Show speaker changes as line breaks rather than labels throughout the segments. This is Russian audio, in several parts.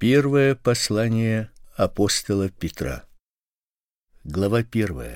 Первое послание апостола Петра. Глава 1.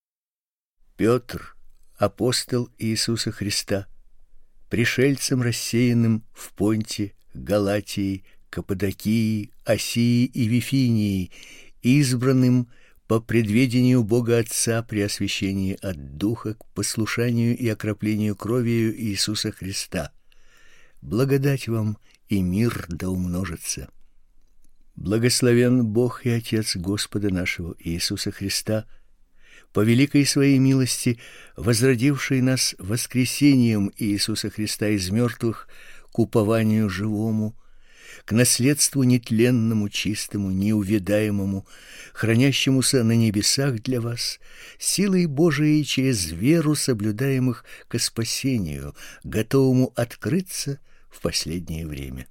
Петр, апостол Иисуса Христа, пришельцам, рассеянным в Понте, Галатии, Каппадокии, Асии и Вифинии, избранным по предведению Бога Отца при освящении от Духа к послушанию и окроплению кровью Иисуса Христа. Благодать вам и мир да умножится. Благословен Бог и Отец Господа нашего Иисуса Христа, по великой своей милости, возродивший нас воскресением Иисуса Христа из мертвых к упованию живому, к наследству нетленному, чистому, неувядаемому, хранящемуся на небесах для вас, силой Божией через веру соблюдаемых ко спасению, готовому открыться в последнее время.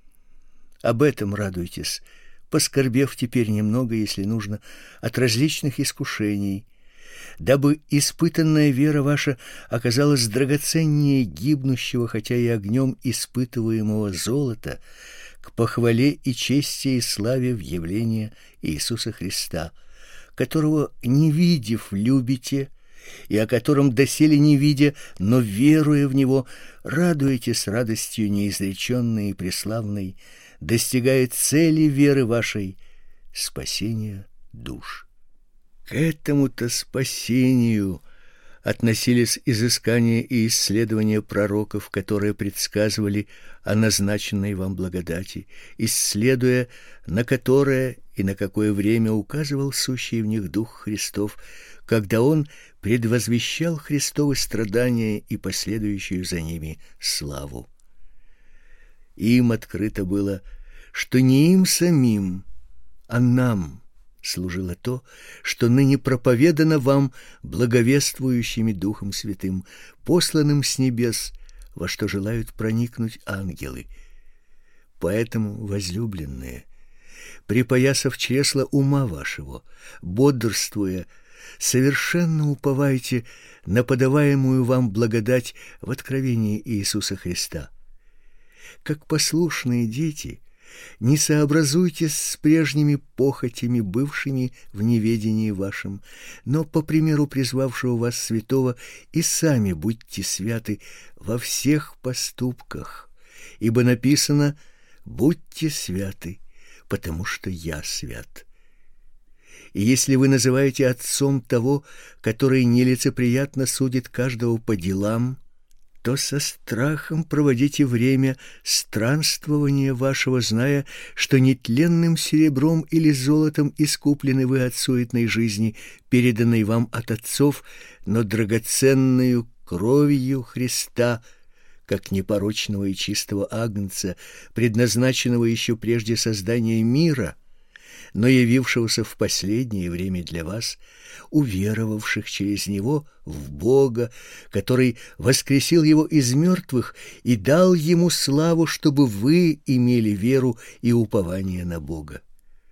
Об этом радуйтесь, поскорбев теперь немного, если нужно, от различных искушений, дабы испытанная вера ваша оказалась драгоценнее гибнущего, хотя и огнем испытываемого золота, к похвале и чести и славе в явлении Иисуса Христа, которого, не видев, любите, и о котором доселе не видя, но веруя в Него, радуетесь радостью неизреченной и преславной, достигает цели веры вашей — спасения душ. К этому-то спасению относились изыскания и исследования пророков, которые предсказывали о назначенной вам благодати, исследуя, на которое и на какое время указывал сущий в них Дух Христов, когда Он предвозвещал Христовы страдания и последующую за ними славу. Им открыто было, что не им самим, а нам служило то, что ныне проповедано вам благовествующими Духом Святым, посланным с небес, во что желают проникнуть ангелы. Поэтому, возлюбленные, припоясав чресла ума вашего, бодрствуя, совершенно уповайте на подаваемую вам благодать в откровении Иисуса Христа. Как послушные дети, не сообразуйтесь с прежними похотями, бывшими в неведении вашем, но по примеру призвавшего вас святого и сами будьте святы во всех поступках, ибо написано: «Будьте святы, потому что я свят». И если вы называете отцом того, который нелицеприятно судит каждого по делам, то со страхом проводите время странствования вашего, зная, что нетленным серебром или золотом искуплены вы от суетной жизни, переданной вам от отцов, но драгоценную кровью Христа, как непорочного и чистого агнца, предназначенного еще прежде создания мира, но явившегося в последнее время для вас, уверовавших через Него в Бога, который воскресил Его из мертвых и дал Ему славу, чтобы вы имели веру и упование на Бога.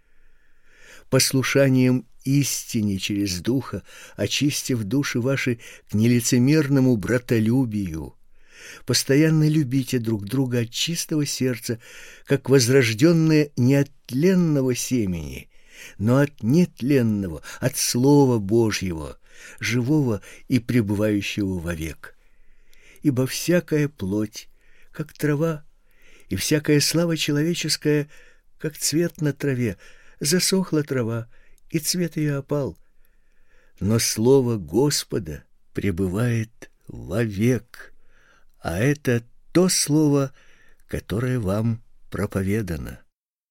Послушанием истине через Духа, очистив души ваши к нелицемерному братолюбию, постоянно любите друг друга от чистого сердца, как возрожденные не от тленного семени, но от нетленного, от Слова Божьего, живого и пребывающего вовек. Ибо всякая плоть, как трава, и всякая слава человеческая, как цвет на траве. Засохла трава, и цвет ее опал, но Слово Господа пребывает вовек. А это то слово, которое вам проповедано.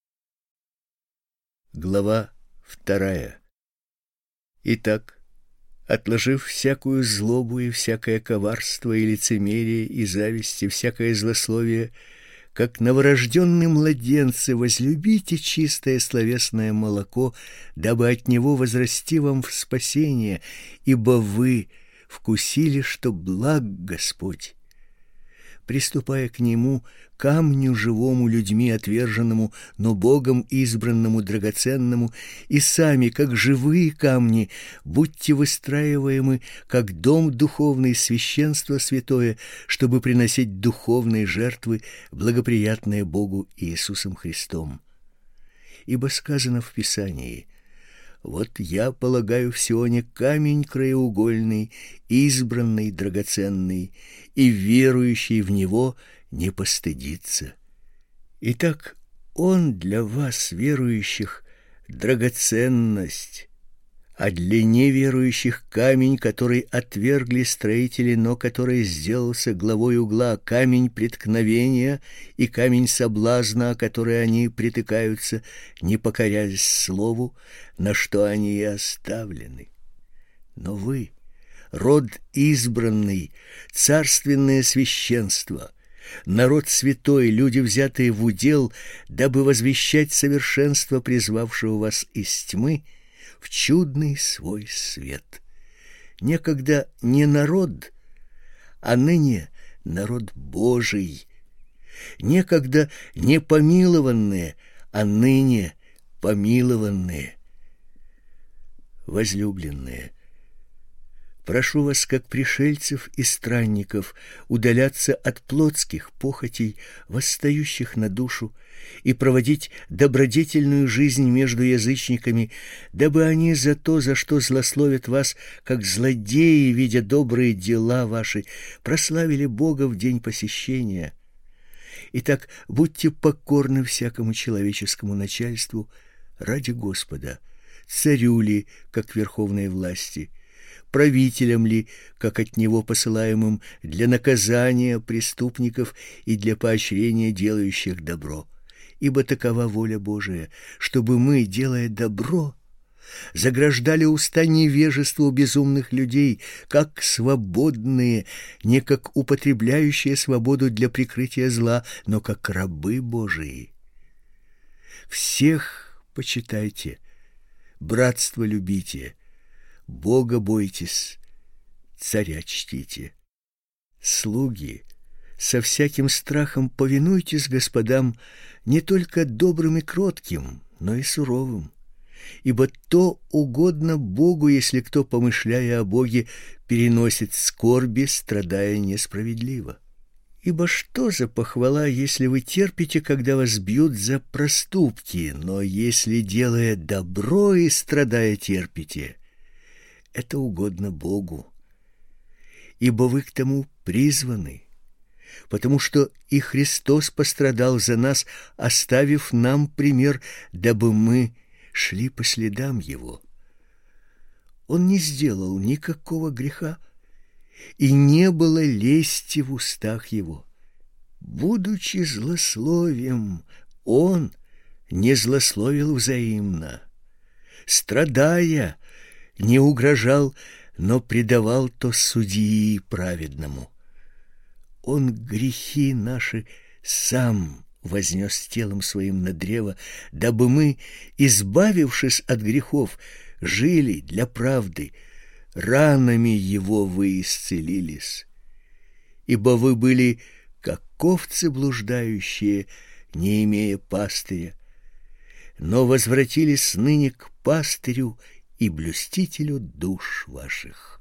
Глава 2. Итак, отложив всякую злобу и всякое коварство и лицемерие и зависть и всякое злословие, как новорожденные младенцы, возлюбите чистое словесное молоко, дабы от него возрасти вам в спасение, ибо вы вкусили, что благ Господь. Приступая к Нему, камню живому, людьми отверженному, но Богом избранному, драгоценному, и сами, как живые камни, будьте выстраиваемы, как дом духовный, священство святое, чтобы приносить духовные жертвы, благоприятные Богу Иисусом Христом. Ибо сказано в Писании: «Вот я полагаю в Сионе камень краеугольный, избранный, драгоценный, и верующий в него не постыдится». Итак, Он для вас, верующих, драгоценность, а для неверующих камень, который отвергли строители, но который сделался главой угла, камень преткновения и камень соблазна, о который они притыкаются, не покоряясь слову, на что они и оставлены. Но вы, род избранный, царственное священство, народ святой, люди, взятые в удел, дабы возвещать совершенство призвавшего вас из тьмы в чудный свой свет. Некогда не народ, а ныне народ Божий. Некогда не помилованные, а ныне помилованные. Возлюбленные, прошу вас, как пришельцев и странников, удаляться от плотских похотей, восстающих на душу, и проводить добродетельную жизнь между язычниками, дабы они за то, за что злословят вас, как злодеи, видя добрые дела ваши, прославили Бога в день посещения. Итак, будьте покорны всякому человеческому начальству ради Господа, царю ли, как верховной власти, правителям ли, как от него посылаемым для наказания преступников и для поощрения делающих добро. Ибо такова воля Божия, чтобы мы, делая добро, заграждали уста невежеству безумных людей, как свободные, не как употребляющие свободу для прикрытия зла, но как рабы Божии. Всех почитайте, братство любите, Бога бойтесь, царя чтите. Слуги, со всяким страхом повинуйтесь господам не только добрым и кротким, но и суровым. Ибо то угодно Богу, если кто, помышляя о Боге, переносит скорби, страдая несправедливо. Ибо что за похвала, если вы терпите, когда вас бьют за проступки, но если, делая добро и страдая, терпите, это угодно Богу. Ибо вы к тому призваны, потому что и Христос пострадал за нас, оставив нам пример, дабы мы шли по следам Его. Он не сделал никакого греха, и не было лести в устах Его. Будучи злословием, Он не злословил взаимно. Страдая, не угрожал, но предавал то судьи праведному. Он грехи наши сам вознес телом своим на древо, дабы мы, избавившись от грехов, жили для правды. Ранами Его вы исцелились. Ибо вы были, как овцы блуждающие, не имея пастыря, но возвратились ныне к пастырю и блюстителю душ ваших.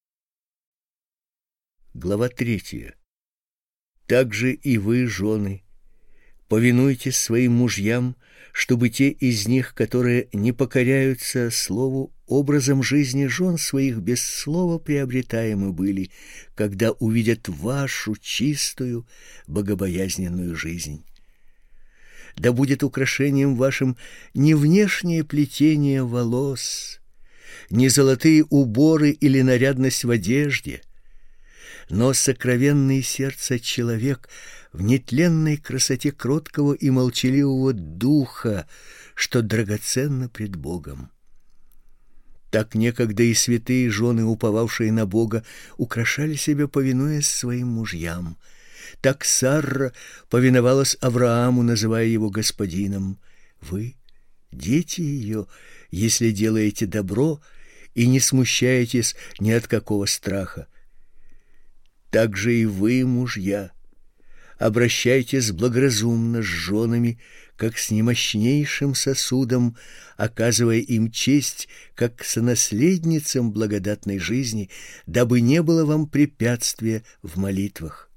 Глава 3. Также и вы, жены, повинуйтесь своим мужьям, чтобы те из них, которые не покоряются слову, образом жизни жен своих без слова приобретаемы были, когда увидят вашу чистую, богобоязненную жизнь. Да будет украшением вашим не внешнее плетение волос, не золотые уборы или нарядность в одежде, но сокровенный сердца человек в нетленной красоте кроткого и молчаливого духа, что драгоценно пред Богом. Так некогда и святые жены, уповавшие на Бога, украшали себя, повинуясь своим мужьям. Так Сарра повиновалась Аврааму, называя его господином. Вы, дети ее, если делаете добро и не смущаетесь ни от какого страха. Так же и вы, мужья, обращайтесь благоразумно с женами, как с немощнейшим сосудом, оказывая им честь, как сонаследницам благодатной жизни, дабы не было вам препятствия в молитвах.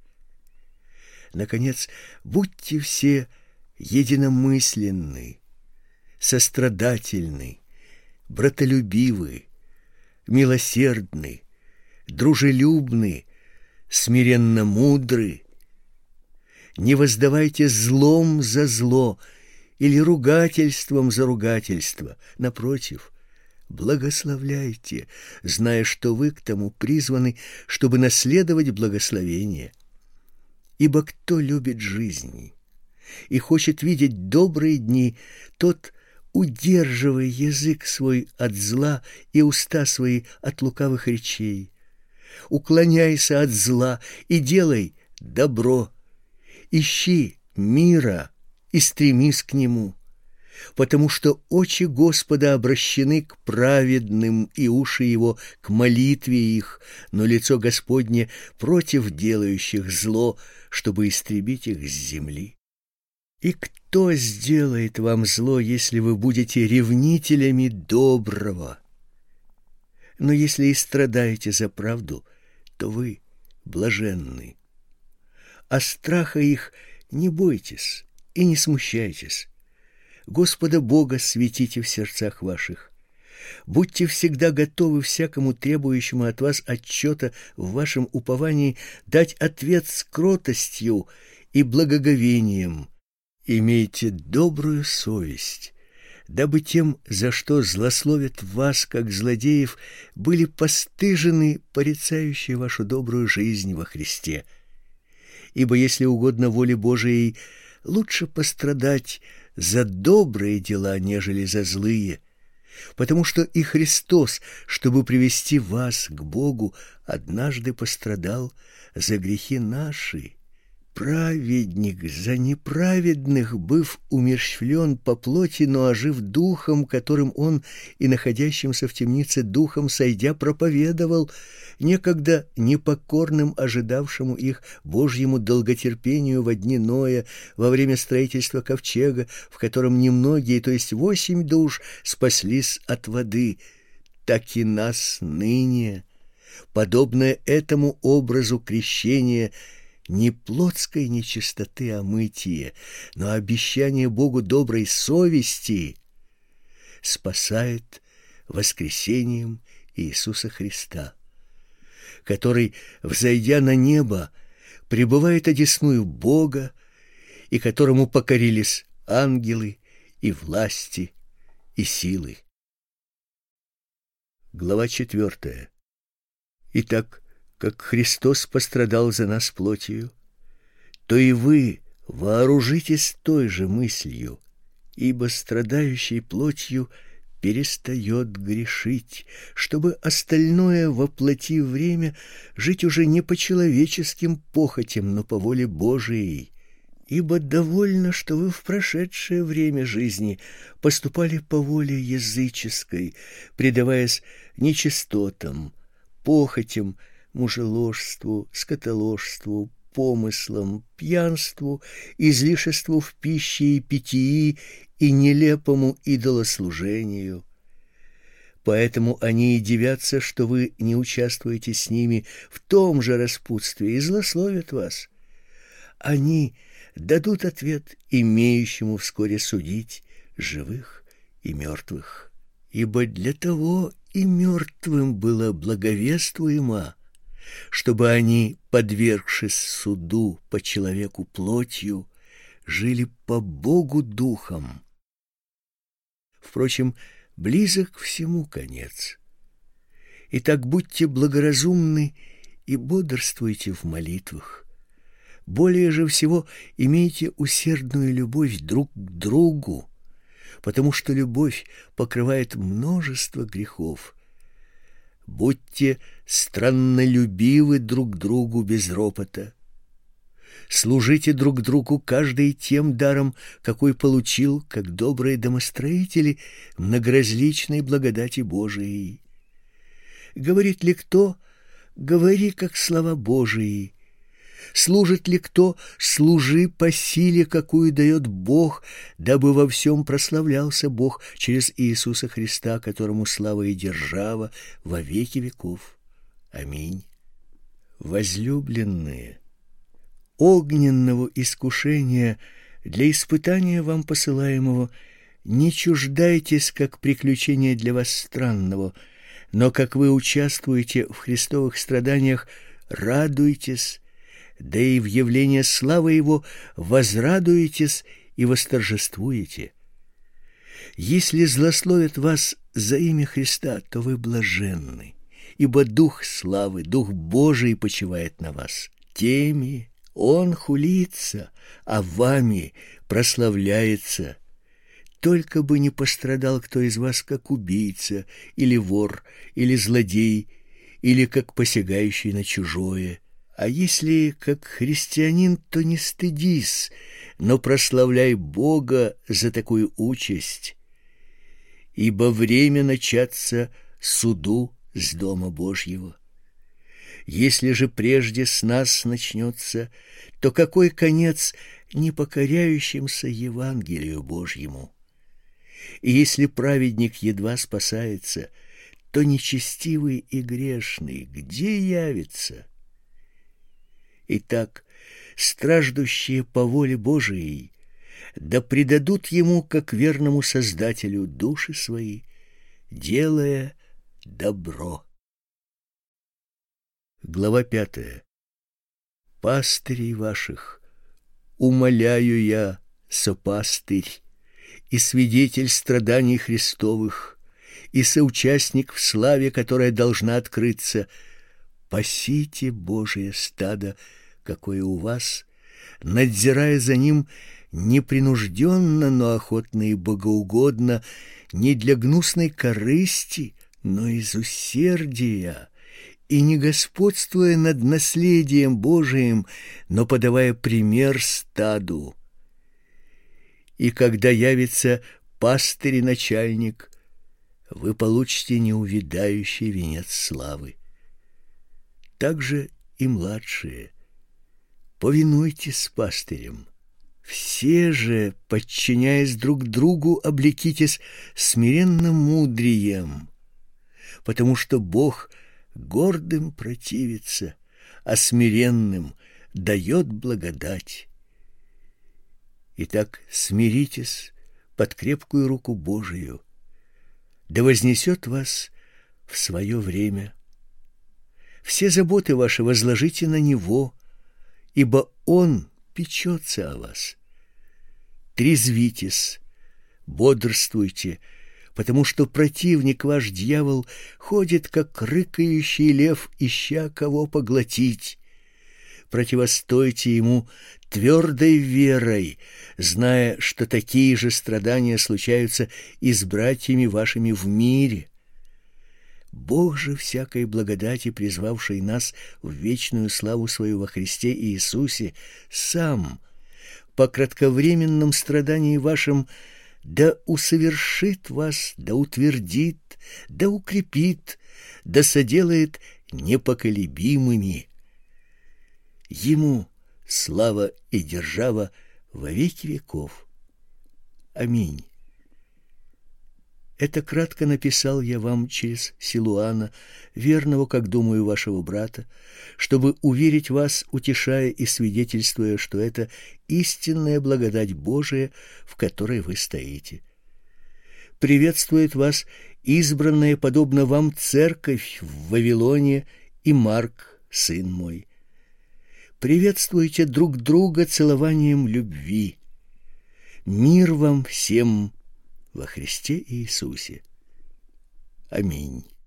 Наконец, будьте все единомысленны, сострадательны, братолюбивы, милосердны, дружелюбны, смиренно мудры. Не воздавайте злом за зло или ругательством за ругательство. Напротив, благословляйте, зная, что вы к тому призваны, чтобы наследовать благословение. Ибо кто любит жизнь и хочет видеть добрые дни, тот, удерживай язык свой от зла и уста свои от лукавых речей. Уклоняйся от зла и делай добро. Ищи мира и стремись к нему, потому что очи Господа обращены к праведным и уши его к молитве их, но лицо Господне против делающих зло, чтобы истребить их с земли. И кто сделает вам зло, если вы будете ревнителями доброго? Но если и страдаете за правду, то вы блаженны. А страха их не бойтесь и не смущайтесь. Господа Бога светите в сердцах ваших. Будьте всегда готовы всякому требующему от вас отчета в вашем уповании дать ответ с кротостью и благоговением. Имейте добрую совесть, дабы тем, за что злословят вас, как злодеев, были постыжены порицающие вашу добрую жизнь во Христе. Ибо если угодно воле Божией, лучше пострадать за добрые дела, нежели за злые, потому что и Христос, чтобы привести вас к Богу, однажды пострадал за грехи наши. Праведник за неправедных, быв умерщвлен по плоти, но ожив духом, которым он и находящимся в темнице духом сойдя проповедовал, некогда непокорным ожидавшему их Божьему долготерпению во дни Ноя, во время строительства ковчега, в котором немногие, то есть 8 душ, спаслись от воды, так и нас ныне, подобное этому образу крещения, не плотской нечистоты омытия, но обещание Богу доброй совести спасает воскресением Иисуса Христа, который, взойдя на небо, пребывает одесную Бога, и которому покорились ангелы и власти и силы. Глава 4. Итак, как Христос пострадал за нас плотью, то и вы вооружитесь той же мыслью, ибо страдающий плотью перестает грешить, чтобы остальное во плоти время жить уже не по человеческим похотям, но по воле Божией. Ибо довольно, что вы в прошедшее время жизни поступали по воле языческой, предаваясь нечистотам, похотям, мужеложству, скотоложству, помыслам, пьянству, излишеству в пище и питьи и нелепому идолослужению. Поэтому они и дивятся, что вы не участвуете с ними в том же распутстве, и злословят вас. Они дадут ответ имеющему вскоре судить живых и мертвых. Ибо для того и мертвым было благовествуемо, чтобы они, подвергшись суду по человеку плотью, жили по Богу духом. Впрочем, близок всему конец. Итак, будьте благоразумны и бодрствуйте в молитвах. Более же всего имейте усердную любовь друг к другу, потому что любовь покрывает множество грехов. Будьте страннолюбивы друг другу без ропота. Служите друг другу каждый тем даром, какой получил, как добрые домостроители, многоразличной благодати Божией. Говорит ли кто, говори, как слова Божии. Служит ли кто, служи по силе, какую дает Бог, дабы во всем прославлялся Бог через Иисуса Христа, которому слава и держава во веки веков. Аминь. Возлюбленные, огненного искушения для испытания вам посылаемого Не чуждайтесь как приключения для вас странного, но как вы участвуете в христовых страданиях, радуйтесь, да и в явлении славы Его возрадуетесь и восторжествуете. Если злословят вас за имя Христа, то вы блаженны, ибо Дух славы, Дух Божий почивает на вас. Теми Он хулится, а вами прославляется. Только бы не пострадал кто из вас как убийца, или вор, или злодей, или как посягающий на чужое. А если как христианин, то не стыдись, но прославляй Бога за такую участь, ибо время начаться суду с дома Божьего. Если же прежде с нас начнется, то какой конец непокоряющимся Евангелию Божьему? И если праведник едва спасается, то нечестивый и грешный где явится? Итак, страждущие по воле Божией да предадут Ему, как верному Создателю, души свои, делая добро. Глава 5. Пастырей ваших умоляю я, сопастырь, и свидетель страданий Христовых, и соучастник в славе, которая должна открыться, пасите Божие стадо, какое у вас, надзирая за ним непринужденно, но охотно и богоугодно, не для гнусной корысти, но из усердия, и не господствуя над наследием Божиим, но подавая пример стаду. И когда явится пастырь и начальник, вы получите неувядающий венец славы. Также и младшие. Повинуйтесь пастырям. Все же, подчиняясь друг другу, облекитесь смиренным мудрием, потому что Бог гордым противится, а смиренным дает благодать. Итак, смиритесь под крепкую руку Божию, да вознесет вас в свое время. Все заботы ваши возложите на Него, ибо Он печется о вас. Трезвитесь, бодрствуйте, потому что противник ваш дьявол ходит, как рыкающий лев, ища кого поглотить. Противостойте ему твердой верой, зная, что такие же страдания случаются и с братьями вашими в мире. Бог же всякой благодати, призвавший нас в вечную славу свою во Христе Иисусе, сам по кратковременном страдании вашем да усовершит вас, да утвердит, да укрепит, да соделает непоколебимыми. Ему слава и держава во веки веков. Аминь. Это кратко написал я вам через Силуана, верного, как думаю, вашего брата, чтобы уверить вас, утешая и свидетельствуя, что это истинная благодать Божия, в которой вы стоите. Приветствует вас избранная, подобно вам, церковь в Вавилоне и Марк, сын мой. Приветствуйте друг друга целованием любви. Мир вам всем во Христе Иисусе. Аминь.